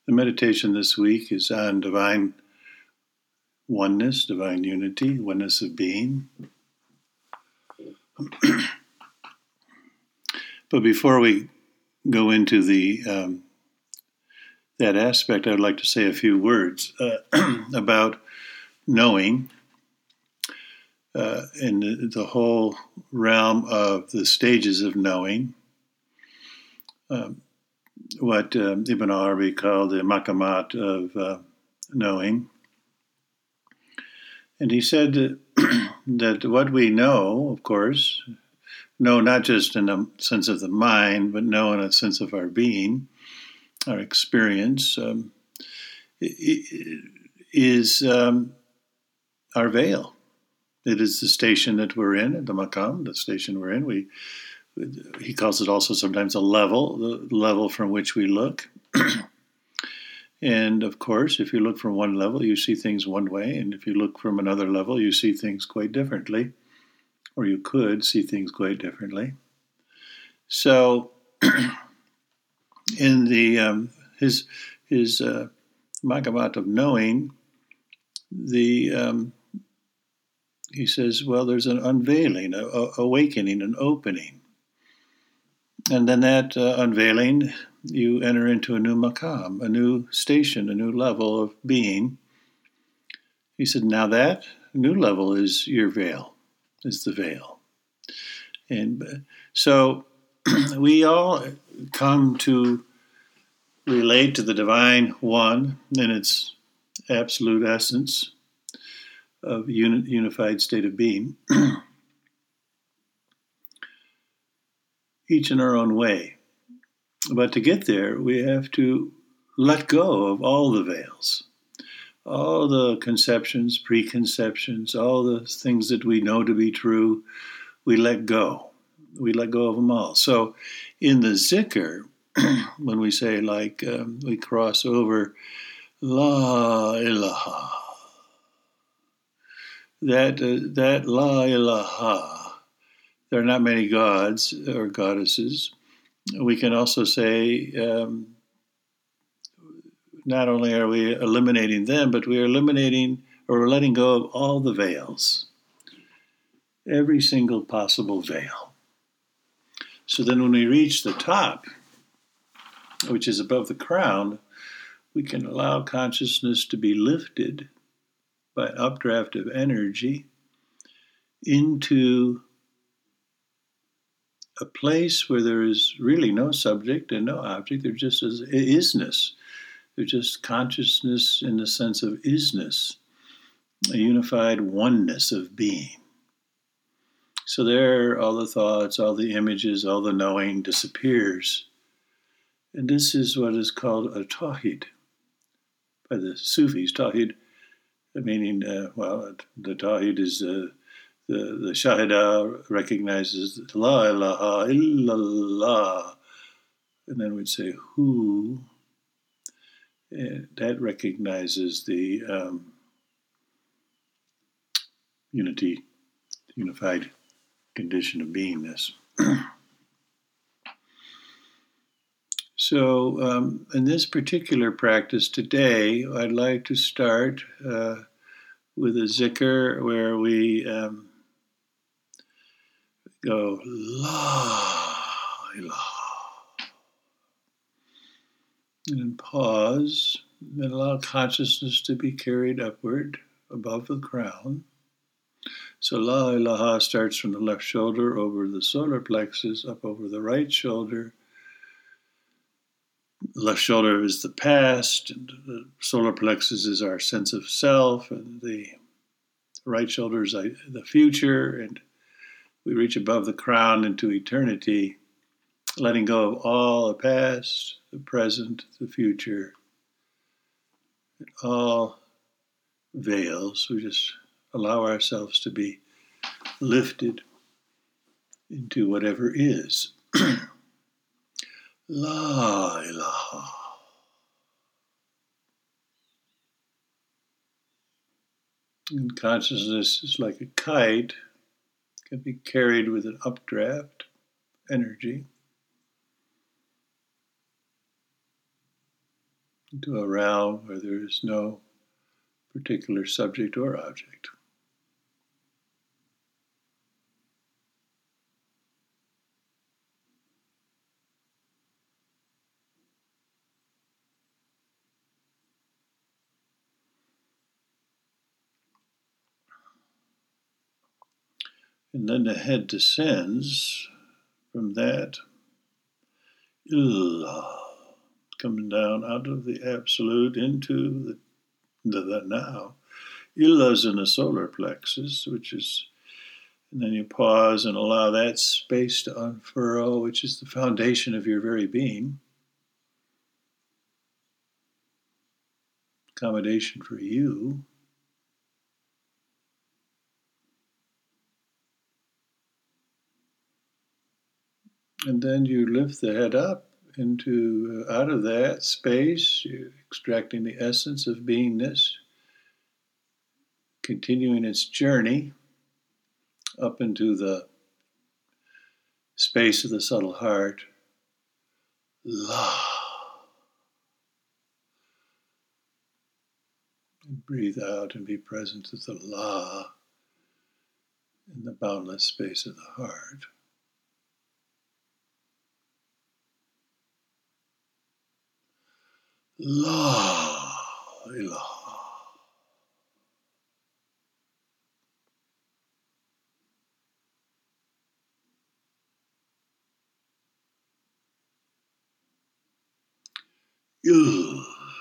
The meditation this week is on divine oneness, divine unity, oneness of being. But before we go into that aspect, I'd like to say a few words about knowing in the whole realm of the stages of knowing. What Ibn Arabi called the maqamat of knowing. And he said that what we know, of course, know not just in a sense of the mind, but know in a sense of our being, our experience, is our veil. It is the station that we're in, the maqam, the station we're in. He calls it also sometimes a level, the level from which we look. And of course, if you look from one level, you see things one way. And if you look from another level, you see things quite differently. Or you could see things quite differently. So in his maqamat of knowing, he says, well, there's an unveiling, a awakening, an opening. And then that unveiling, you enter into a new maqam, a new station, a new level of being. He said, now that new level is your veil, is the veil. And so we all come to relate to the divine one in its absolute essence of unified state of being, each in our own way. But to get there, we have to let go of all the veils, all the conceptions, preconceptions, all the things that we know to be true. We let go. We let go of them all. So in the zikr, when we say we cross over La ilaha, that La ilaha, there are not many gods or goddesses. We can also say, not only are we eliminating them, but we are eliminating or letting go of all the veils, every single possible veil. So then when we reach the top, which is above the crown, we can allow consciousness to be lifted by an updraft of energy into a place where there is really no subject and no object. There just is isness. There's just consciousness in the sense of isness, a unified oneness of being. So there, all the thoughts, all the images, all the knowing disappears. And this is what is called a tawhid by the Sufis. Tawhid, meaning, the tawhid is the shahida recognizes la ilaha illallah, and then we'd say who. That recognizes the unified condition of beingness. So in this particular practice today, I'd like to start with a zikr where we go La ilaha, and pause and allow consciousness to be carried upward above the crown. So La ilaha starts from the left shoulder over the solar plexus, up over the right shoulder. The left shoulder is the past, and the solar plexus is our sense of self, and the right shoulder is the future, and we reach above the crown into eternity, letting go of all the past, the present, the future, and all veils. We just allow ourselves to be lifted into whatever is. La ilaha. And consciousness is like a kite, can be carried with an updraft energy. into a realm where there is no particular subject or object. And then the head descends from that, coming down out of the absolute into the now. Illa's in the solar plexus, which is, and then you pause and allow that space to unfurl, which is the foundation of your very being. Accommodation for you. And then you lift the head up into out of that space, you're extracting the essence of beingness, continuing its journey up into the space of the subtle heart. La. And breathe out and be present to the La in the boundless space of the heart. La. La. Il.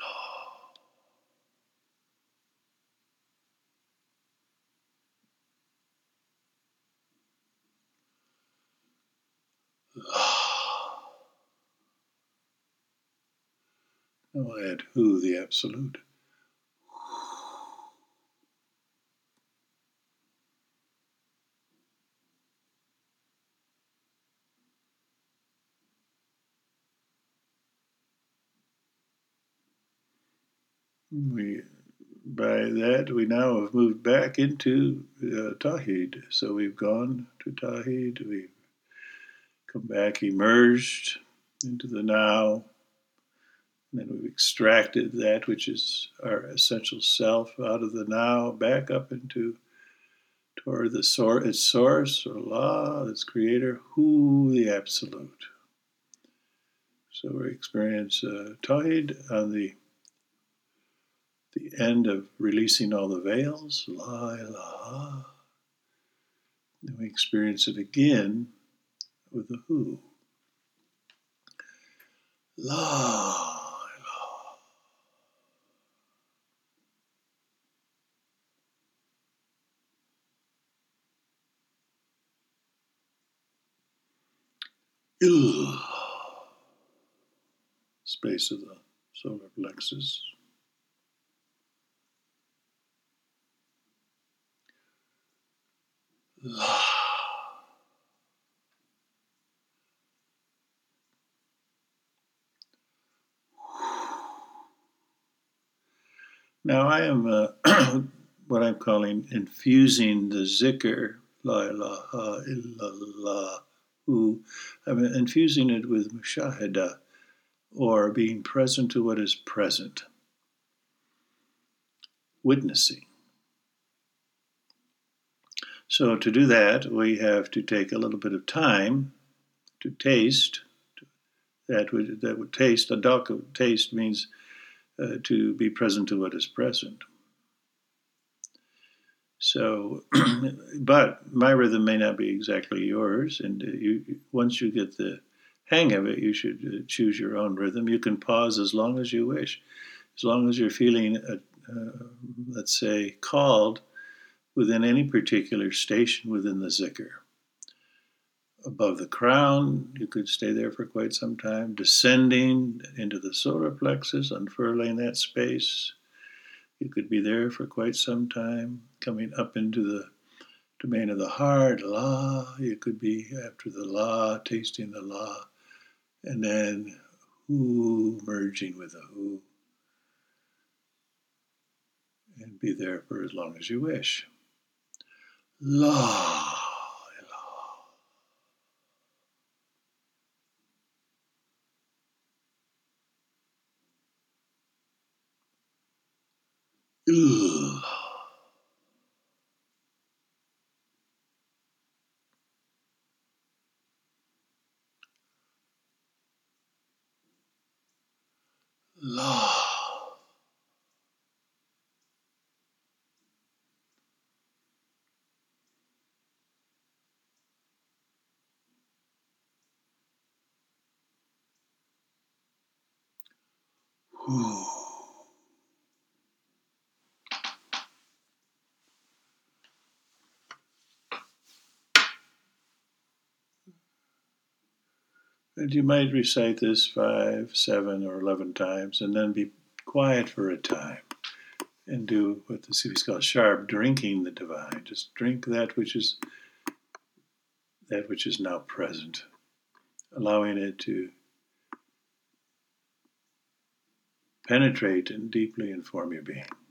Now add who, the absolute. By that, we now have moved back into Tawhid. So we've gone to Tawhid, we've come back, emerged into the now, and then we've extracted that which is our essential self out of the now, back up into toward its source, or Allah, its creator, Hu, the absolute. So we experience Tawhid on the end of releasing all the veils, La ilaha. Then we experience it again with the Hu. La ilaha. Il. Space of the solar plexus. La. Now I am what I'm calling infusing the zikr, La ilaha illallah, Hu. I'm infusing it with mushahada, or being present to what is present, witnessing. So to do that, we have to take a little bit of time to taste. That would taste. A dark taste means to be present to what is present. So, but my rhythm may not be exactly yours, and once you get the hang of it, you should choose your own rhythm. You can pause as long as you wish, as long as you're feeling, let's say, called within any particular station within the zikr. Above the crown, you could stay there for quite some time, descending into the solar plexus, unfurling that space. You could be there for quite some time, coming up into the domain of the heart, La. You could be after the La, tasting the La, and then Hu, merging with the Hu, and be there for as long as you wish. La. Ugh. Love. Whew. And you might recite this 5, 7, or 11 times and then be quiet for a time and do what the Sufis call sharp drinking the divine. Just drink that which is now present, allowing it to penetrate and deeply inform your being.